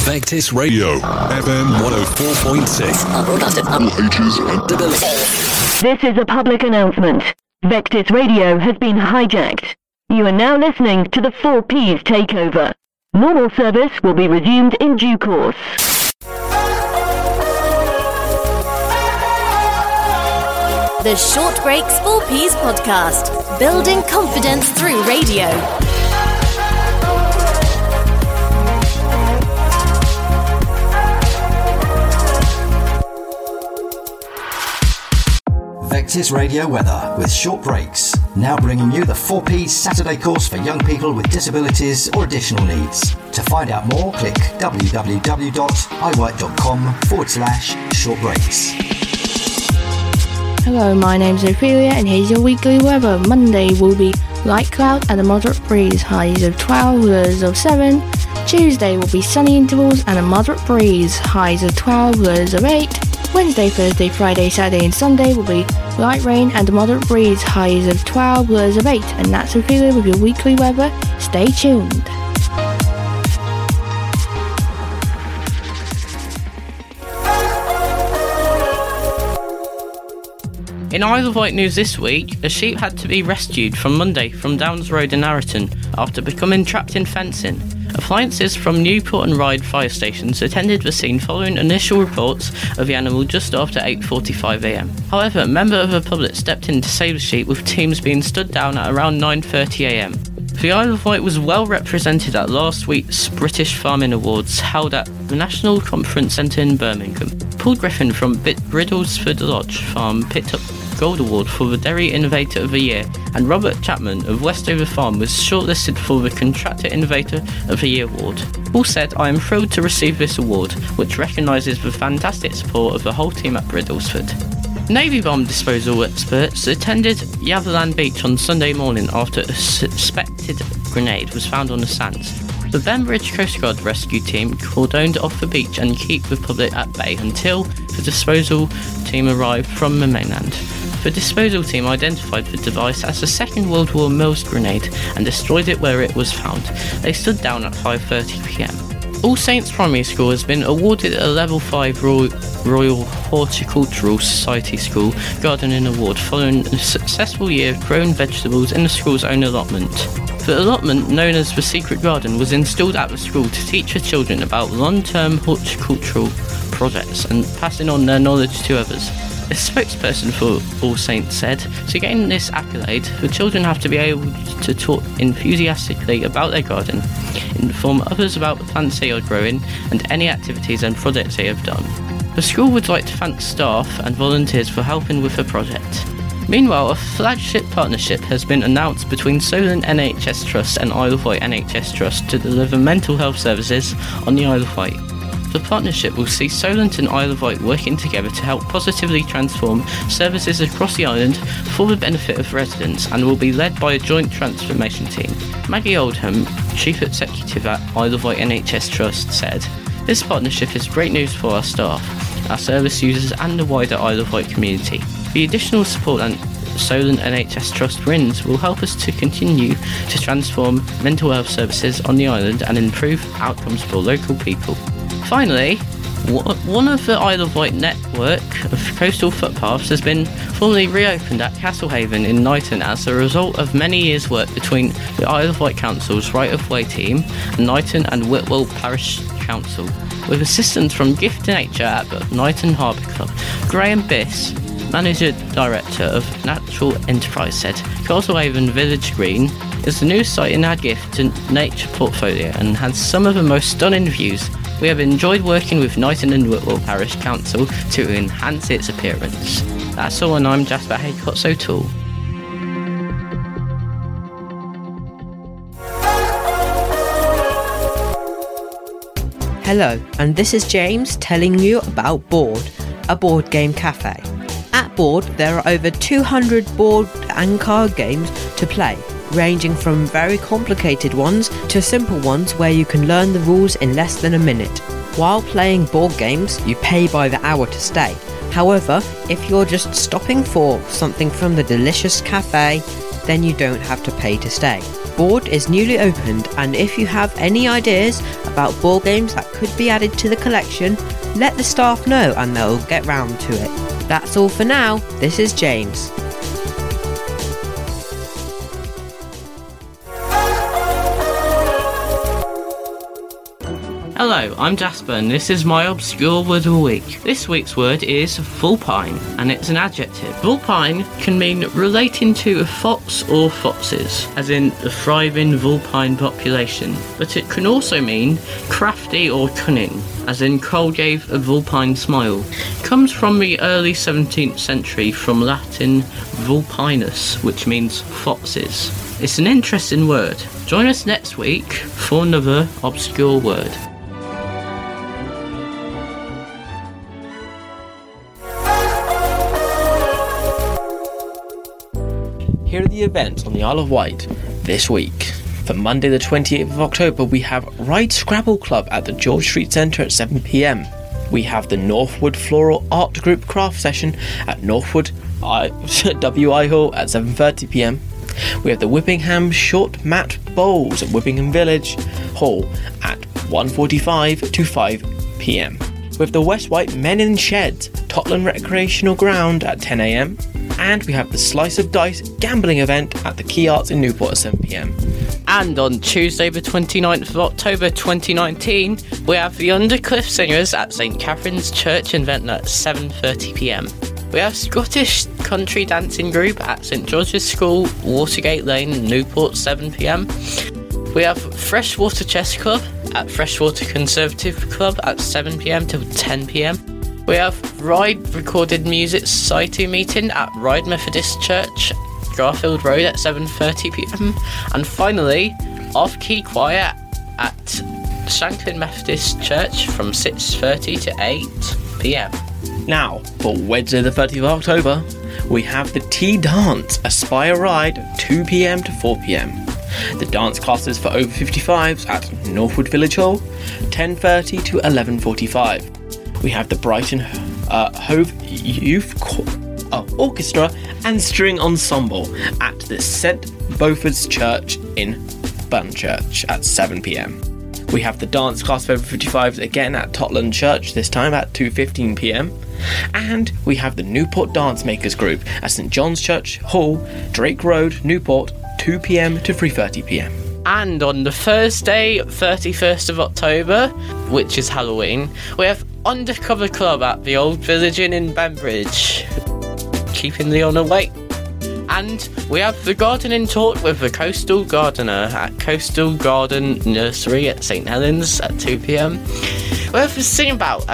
Vectis Radio, FM 104.6. Broadcasted all ages and abilities. This is a public announcement. Vectis Radio has been hijacked. You are now listening to the 4Ps takeover. Normal service will be resumed in due course. The Short Breaks 4Ps podcast, building confidence through radio. Vectis Radio Weather with Short Breaks, now bringing you the 4Ps Saturday course for young people with disabilities or additional needs. To find out more, click www.iwork.com/shortbreaks. Hello, my name's Ophelia and here's your weekly weather. Monday will be light cloud and a moderate breeze, highs of 12, lows of 7. Tuesday will be sunny intervals and a moderate breeze, highs of 12, lows of 8. Wednesday, Thursday, Friday, Saturday and Sunday will be light rain and a moderate breeze, highs of 12, lows of 8. And that's Ophelia with your weekly weather. Stay tuned. In Isle of Wight news this week, a sheep had to be rescued from Monday from Downs Road in Arreton after becoming trapped in fencing. Appliances from Newport and Ryde fire stations attended the scene following initial reports of the animal just after 8:45am. However, a member of the public stepped in to save the sheep, with teams being stood down at around 9:30am. The Isle of Wight was well represented at last week's British Farming Awards held at the National Conference Centre in Birmingham. Paul Griffin from Bridlesford Lodge Farm picked up Gold Award for the Dairy Innovator of the Year, and Robert Chapman of Westover Farm was shortlisted for the Contractor Innovator of the Year award. Paul said, "I am thrilled to receive this award, which recognises the fantastic support of the whole team at Bridlesford." Navy bomb disposal experts attended Yatherland Beach on Sunday morning after a suspected grenade was found on the sands. The Bembridge Coast Guard rescue team cordoned off the beach and keep the public at bay until the disposal team arrived from the mainland. The disposal team identified the device as a Second World War Mills grenade and destroyed it where it was found. They stood down at 5:30pm. All Saints Primary School has been awarded a Level 5 Royal Horticultural Society School Gardening Award following a successful year of growing vegetables in the school's own allotment. The allotment, known as the Secret Garden, was installed at the school to teach the children about long-term horticultural projects and passing on their knowledge to others. A spokesperson for All Saints said, "To gain this accolade, the children have to be able to talk enthusiastically about their garden, inform others about the plants they are growing, and any activities and projects they have done." The school would like to thank staff and volunteers for helping with the project. Meanwhile, a flagship partnership has been announced between Solent NHS Trust and Isle of Wight NHS Trust to deliver mental health services on the Isle of Wight. The partnership will see Solent and Isle of Wight working together to help positively transform services across the island for the benefit of residents, and will be led by a joint transformation team. Maggie Oldham, Chief Executive at Isle of Wight NHS Trust, said, "This partnership is great news for our staff, our service users and the wider Isle of Wight community. The additional support and Solent NHS Trust wins will help us to continue to transform mental health services on the island and improve outcomes for local people." Finally, one of the Isle of Wight network of coastal footpaths has been formally reopened at Castlehaven in Knighton as a result of many years' work between the Isle of Wight Council's Right of Way team and Knighton and Whitwell Parish Council, with assistance from Gift Nature at the Knighton Harbour Club. Graham Biss, Manager Director of Natural Enterprise, said, "Castlehaven Village Green is the newest site in our Gift to Nature portfolio and has some of the most stunning views. We have enjoyed working with Knighton and Whitwell Parish Council to enhance its appearance." That's all, and I'm Jasper Haycott O'Toole. Hello, and this is James telling you about Board, a board game cafe. At Board, there are over 200 board and card games to play, ranging from very complicated ones to simple ones where you can learn the rules in less than a minute. While playing board games, you pay by the hour to stay. However, if you're just stopping for something from the delicious cafe, then you don't have to pay to stay. Board is newly opened, and if you have any ideas about board games that could be added to the collection, let the staff know and they'll get round to it. That's all for now. This is James. Hello, I'm Jasper and this is my obscure word of the week. This week's word is vulpine and it's an adjective. Vulpine can mean relating to a fox or foxes, as in a thriving vulpine population, but it can also mean crafty or cunning, as in Cole gave a vulpine smile. It comes from the early 17th century from Latin vulpinus, which means foxes. It's an interesting word. Join us next week for another obscure word. Here are the events on the Isle of Wight this week. For Monday the 28th of October, we have Ride Scrabble Club at the George Street Centre at 7 p.m. We have the Northwood Floral Art Group craft session at Northwood WI Hall at 7:30 p.m. We have the Whippingham Short Mat Bowls at Whippingham Village Hall at 1:45 to 5 p.m. We have the West Wight Men in Sheds Totland Recreational Ground at 10 a.m. And we have the Slice of Dice gambling event at the Key Arts in Newport at 7 p.m. And on Tuesday the 29th of October 2019, we have the Undercliff Singers at St Catherine's Church in Ventnor at 7:30 p.m. We have Scottish Country Dancing Group at St George's School, Watergate Lane, Newport, 7 p.m. We have Freshwater Chess Club at Freshwater Conservative Club at 7 p.m. till 10 p.m. We have Ride Recorded Music Society meeting at Ride Methodist Church, Garfield Road at 7:30 p.m. And finally, Off-Key Choir at Shanklin Methodist Church from 6:30 to 8 p.m. Now, for Wednesday the 30th of October, we have the Tea Dance Aspire Ride 2 p.m. to 4 p.m. The dance classes for over 55s at Northwood Village Hall, 10:30 to 11:45. We have the Brighton Hove Youth Orchestra and String Ensemble at the St Beaufort's Church in Bunchurch at 7 p.m. We have the dance class for over 55s again at Totland Church, this time at 2:15 p.m. And we have the Newport Dance Makers Group at St John's Church Hall, Drake Road, Newport, 2 p.m. to 3:30 p.m. And on the Thursday, 31st of October, which is Halloween, we have Undercover Club at the Old Village Inn in Bembridge, keeping Leon awake. And we have the gardening talk with the Coastal Gardener at Coastal Garden Nursery at St Helens at 2 p.m. We have the Sing About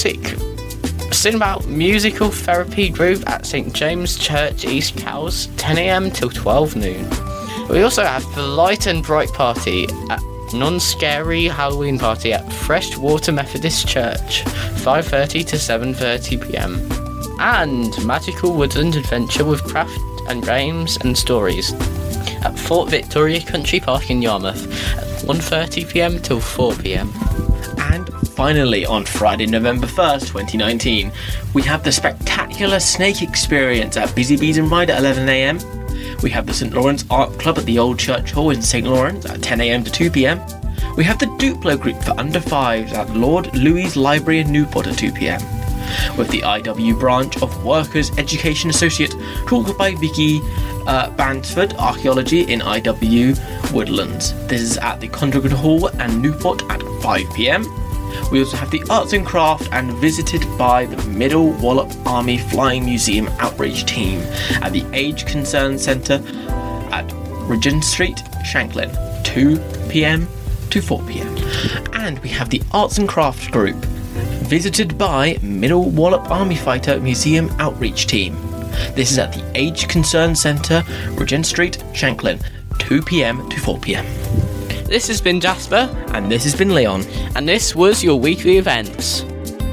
Musical Therapy Group at St James Church, East Cowes, 10 a.m. till 12 noon. We also have the Light and Bright Party at Non-Scary Halloween Party at Freshwater Methodist Church, 5:30 to 7:30 p.m. And Magical Woodland Adventure with craft and games and stories at Fort Victoria Country Park in Yarmouth at 1:30 p.m. till 4 p.m. And finally, on Friday, November 1st, 2019, we have the Spectacular Snake Experience at Busy Bees and Ride at 11 a.m. We have the St Lawrence Art Club at the Old Church Hall in St Lawrence at 10 a.m. to 2 p.m. We have the Duplo Group for under 5s at Lord Louis Library in Newport at 2 p.m. With the IW branch of Workers Education Associate taught by Vicky Bansford Archaeology in IW Woodlands. This is at the Condragood Hall and Newport at 5 p.m. We also have the Arts and Craft and visited by the Middle Wallop Army Flying Museum Outreach Team at the Age Concern Centre at Regent Street, Shanklin, 2 p.m. to 4 p.m. And we have the Arts and Crafts Group visited by Middle Wallop Army Fighter Museum Outreach Team. This is at the Age Concern Centre, Regent Street, Shanklin, 2 p.m. to 4 p.m. This has been Jasper. And this has been Leon. And this was your weekly events.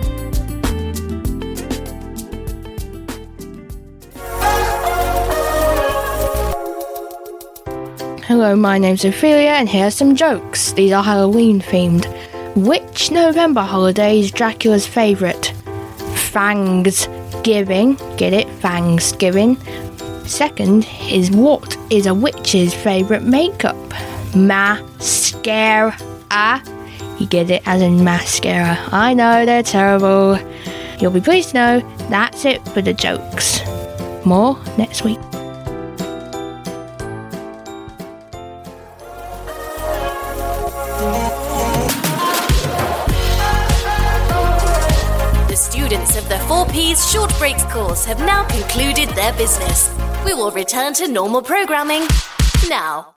Hello, my name's Ophelia and here are some jokes. These are Halloween themed. Which November holiday is Dracula's favourite? Thanksgiving. Get it? Thanksgiving. Second is, what is a witch's favourite makeup? Mascara. You get it, as in mascara. I know, they're terrible. You'll be pleased to know that's it for the jokes. More next week. The students of the 4Ps Short Breaks course have now concluded their business. We will return to normal programming now.